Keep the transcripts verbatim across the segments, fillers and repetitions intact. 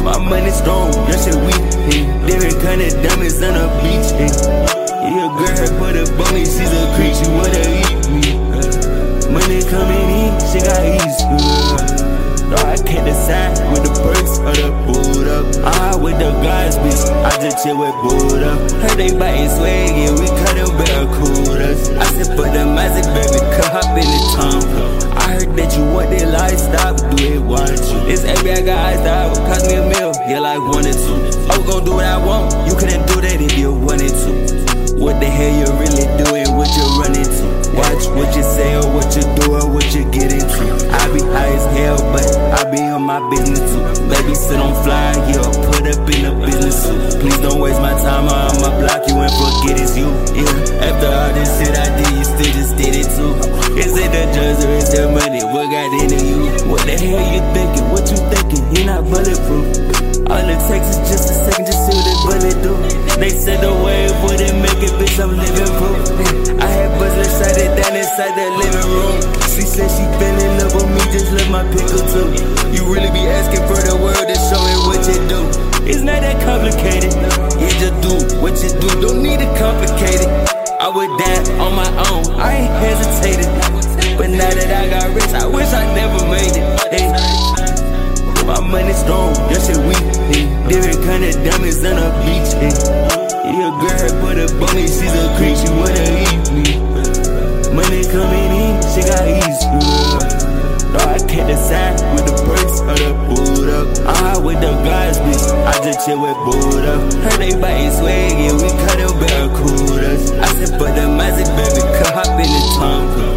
My money strong, that shit weak, eh. Different kind of diamonds on the beach, eh. Yeah, girl had put up on me, she's a creep, she wanna eat me. Money coming in, she got easy, uh. No, I can't decide with the perks or the boot up. I with the guys, bitch, I just chill with boot up. Heard they biting swag, yeah, we cut them barracudas. I said for the magic, baby, come hop in the tongue. I heard that you want that lifestyle, but do it, want you. This A B I got iced out, cost me a meal, yeah, like one or two. I was gon' do what I want, you couldn't do that if you wanted to. What the hell you really doing, what you running to? Watch what you say or what you do or what you get into. I be high as hell, but I be on my business too. Baby, sit on fly, yeah, put up in a business suit. Please don't waste my time or I'ma block you and forget it's you. Yeah, after all this shit I did, you still just did it too. Is it the drugs or is it money? What got into you? What the hell you thinking? What you thinking? He not bulletproof. All it takes is just a second, just see what the bullet do. They said the wave wouldn't make it, bitch, I'm living proof. I had Buzzler shot it down inside the living room. She said she fell in love with me, just love my pickle too. You really be asking for the world to show it what you do. It's not that complicated, you just do what you do, don't need it complicated. I would die on my own, I ain't hesitated. But now that I got rich, I wish I never made it. Hey. My money strong, that shit weak, eh. Different kind of diamonds on the beach, eh. Yeah, girl had put up on me, she's a creep, she wanna eat me. Money coming in, she got easy, uh. No, I can't decide with the perks or the boot up. I with the guys, bitch, I just chill with boot up. Heard they biting swag, yeah, we cut them barracudas. I said for the magic, baby, come hop in the tongue.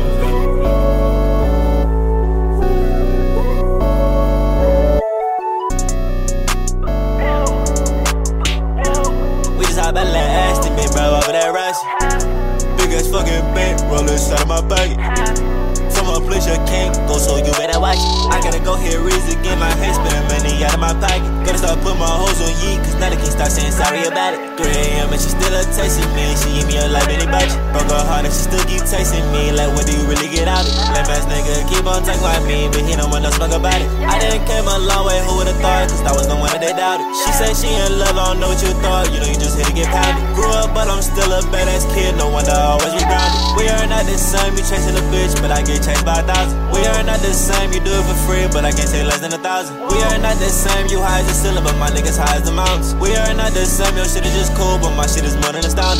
I let Aston been bro over that rush. Big ass fucking bank roll inside of my pocket. From a place you can't go, so you better watch it. I gotta go here, reason get my head spinning money out of my pocket. Gotta start putting my hoes on ye, cause now they can't start saying sorry about it. three A M and she still a tasting me, she eat me up like any budget. Broke her heart and she still keep tasting me, like when do you really get out it? Lame ass nigga keep on talking like me, but he don't want no smoke about it. I didn't came a long way, who would've thought? Cause I was the one that they doubted. She said she in love, I don't know what you thought. You know you just hit to get pounded. Grew up, but I'm still a badass kid, no wonder I always rebounded. We are not the same, you chasing a bitch, but I get chased by a thousand. We are not the same, you do it for free, but I can't say less than a thousand. We are not the same, you high as the ceiling, but my niggas high as the mountains. We are not the same, your shit is just cool, but my shit is more than astounding.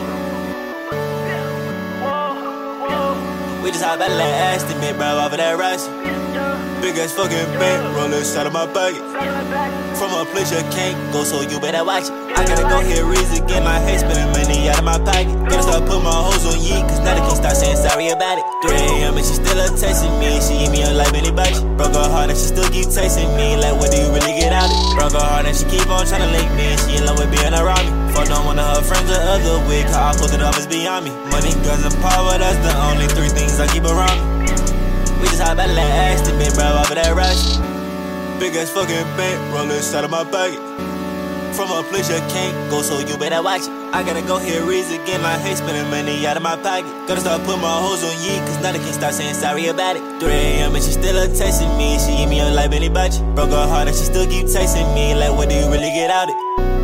We just hop out of that Aston, big bro, over that rush. Big ass fucking bank roll inside of my pocket. From a place you can't go, so you better watch it. I gotta go here, reason get my head spinning money out of my pocket. Gotta start putting my hoes on ye, cause now they can't start saying sorry about it. three A M and she still a tasting me, she eat me up like any budget. Broke her heart and she still keep tasting me, like when do you really get out it? Broke her heart and she keep on tryna link me, she in love with being around me. Fucked on one of her friends the other week, how I pulled it off is beyond me. Money, guns, and power, that's the only three things I keep around me. We just hop out of that Aston, big bro, over that rush. Big ass fucking bank roll inside of my pocket. From a place you can't go, so you better watch it. I gotta go here, reason get my head spinning money out of my pocket. Gotta start putting my hoes on ye, cause now they can't start saying sorry about it. three A M and she still a tasting me, she eat me up like any budget. Broke her heart and she still keep tasting me, like when do you really get out it?